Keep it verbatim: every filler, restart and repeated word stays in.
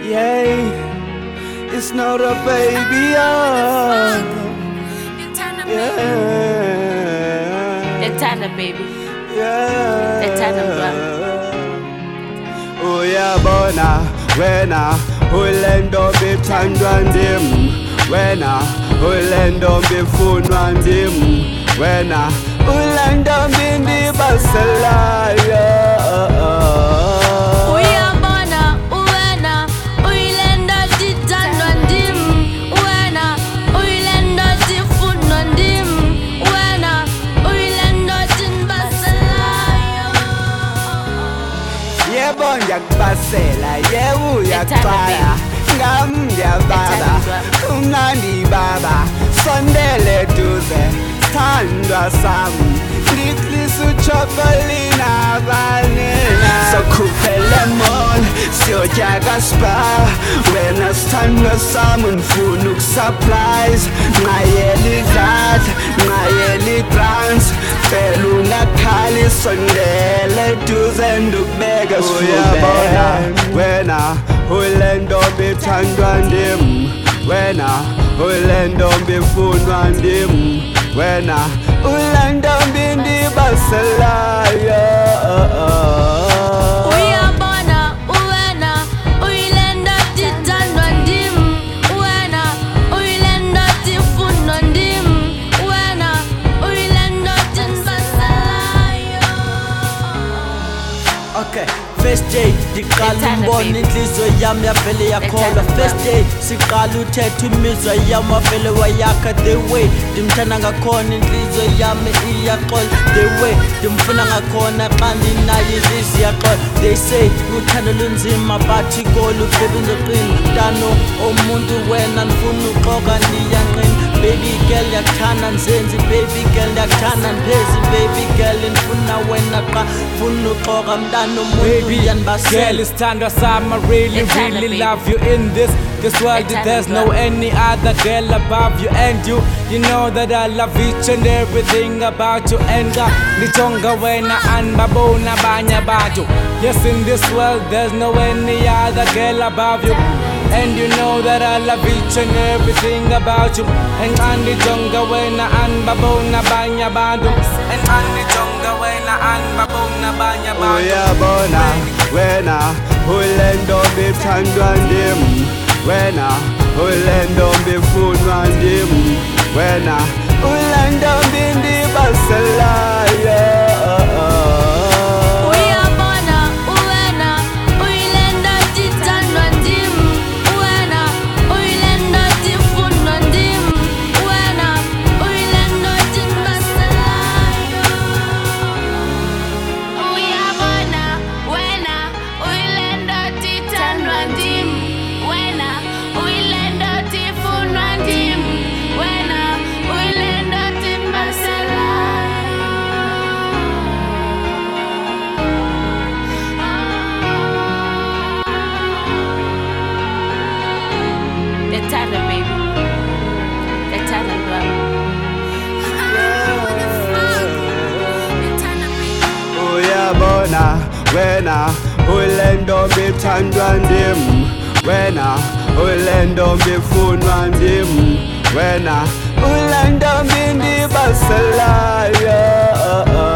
Yeah, it's not a baby, oh. Yeah. The Tana baby. Yeah. The Tana bro. Uyabona wena ulendo bithandwa ndim, wena ulendo bifunwa ndim, wena ulendo bindibaselayo. Uyabona wena ulendo bithandwa ndim, wena ulendo bifunwa ndim, wena ulendo bindibaselayo. Yebo ngiyakubasela, yebo uyaxwaya, ngami ngiyababa, umnandi baba, sondele duze, sithandwa sami, ngikhlisa uchokolina abanina. Sokhuphe lemon, siyotya kaSpar, wena sithandwa sami ngifuna ukusurprise, nqayela idladla, nqayela itrans, phela ungakhali sondele duze ndukubeka sifubele. Wena ulendo bithandwa ndim, wena ulendo bifunwa ndim, wena ulendo bindibaselayo. Uyabona wena ulendo bithandwa ndim, wena ulendo bifunwa ndim, wena ulendo bindibaselayo. Okay, first day ndiqala umbona inhliziyo yami yavele yakholwa. First day siqala uthetha imizwa yami wavele wayakha. The way ndimthanda ngakhona inhliziyo yami iyaxola, the way ndimfuna ngakhona xa ndinayo inhliziyo iyaxola. They say uthando lunzima but igoli baby ndoqina, mntano omuntu wena ndifuna uxoka ndiyanqina. Baby girl yakuthanda nzenzi, baby girl yakuthanda ndiphezi, baby girl ndifuna wena qa ndifuna uxoka mntano omuntu yanibasela. Girl, it's thandwa sami, I really, really love you in this This world, there's no any other girl above you. And you, you know that I love each and everything about you. And nitonga wena anbabona banya batu. Yes, in this world, there's no any other girl above you. And you know that I love each and everything about you. And nitonga wena anbabona banya batu. And nitonga wena anbabona banya batu. Uyabona wena ulendo bithandwa ndim, wena ulendo bifunwa ndim, wena ulendo bindibaselayo. Uyabona wena ulendo bithandwa ndim, wena ulendo bifunwa ndim, wena ulendo bindibaselayo. Uyabona wena ulendo bithandwa ndim, wena ulendo bifunwa ndim, wena ulendo bindibaselayo. The Tana baby, the Tana bro. Uyabona wena ulendo bithandwa ndim, wena ulendo bifunwa ndim, wena ulendo bindibaselayo.